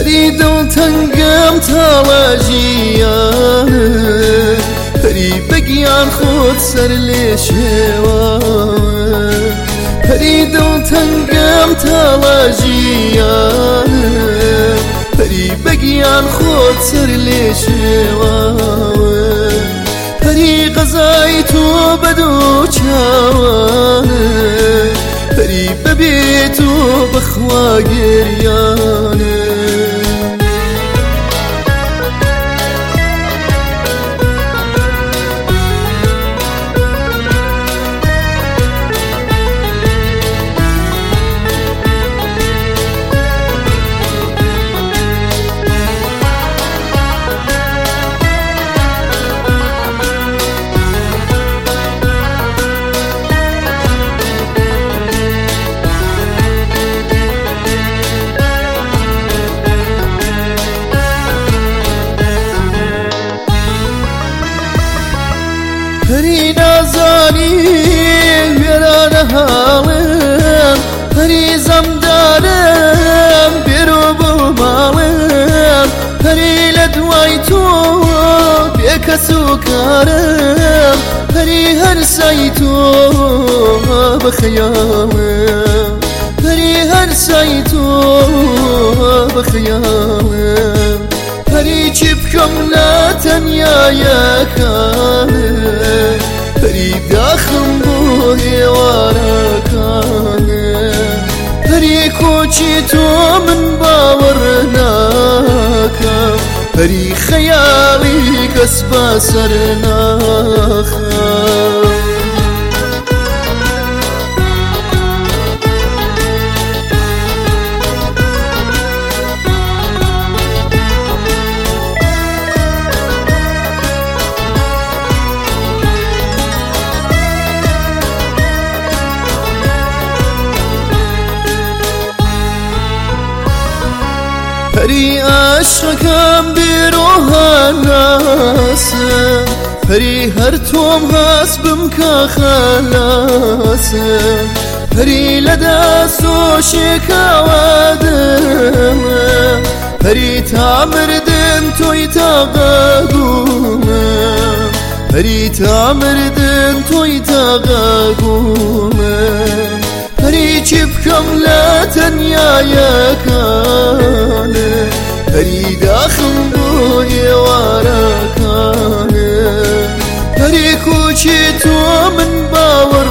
پەری دڵتەنگەم تاڵەژیانە پەری بەگیان خۆت سەر لێ شێوانە پەری دڵتەنگەم تاڵەژیانە پەری بەگیان خۆت سەر لێ شێوانە پەری غەزای تۆ بەدوو چاوانە پەری بەبێت و بەخوا گێریانە پەری نازانی وێرانە هاڵم پەری زەمدارم بێرۆ بۆ ماڵم پەری لە دوای تۆ بێکەس و کارم پەری هەرسای تۆ بەخەیاڵم پەری هەرسای تۆ بەخەیاڵم پەری چی بکەم لە تەنیایەکانە پەری داخم بۆ هێوارەکانە پەری کۆچی تۆ من باوەڕ ناکەم پەری خەیاڵی کەس بەسەر ناخەم پەری عاشقەکەم بێرۆها ناسە پەری هەر تۆم هەست بم کە خەلاسە پەری لە دەست و شێکاوە دڵە پەری تا مردن تۆی تاقەگومە پەری تا مردن تۆی تاقەگومە پەری چی بکەم لە تەنیایەکانە پەری داخم بۆ هێوارەکانە پەری کوچی تۆ من باوەڕ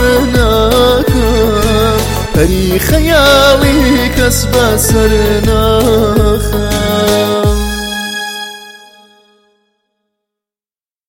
ناکەم پەری خەیاڵی کەس بەسەر ناکەم